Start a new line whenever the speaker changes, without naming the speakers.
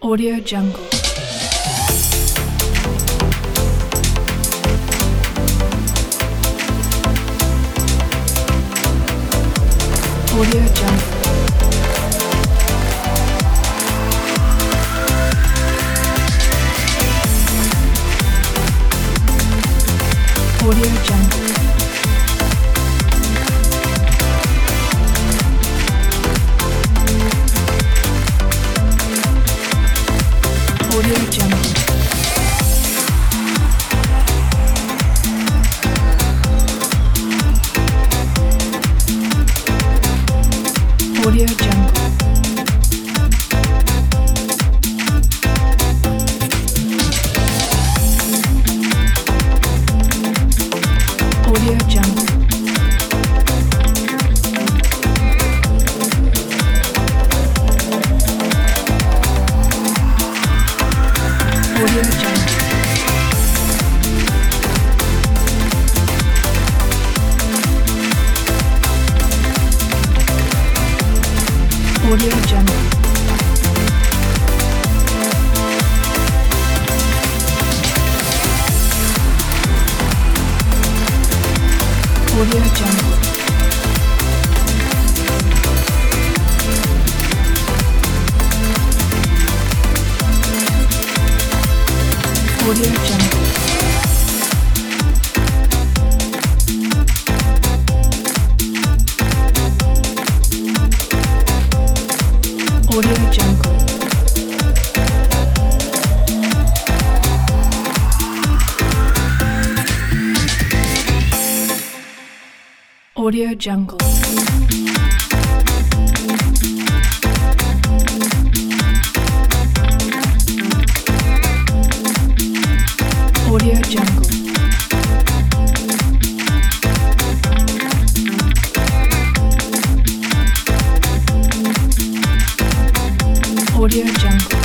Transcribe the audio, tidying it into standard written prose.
Audio Jungle. Audio Jungle. Audio Jungle. Audio Jungle. Audio Jungle. Audio Jungle. Audio Jungle. Audio Jungle. Audio Jungle. Audio Jungle. Audio Jungle. Audio Jungle. Audio Jungle. Audio Jungle.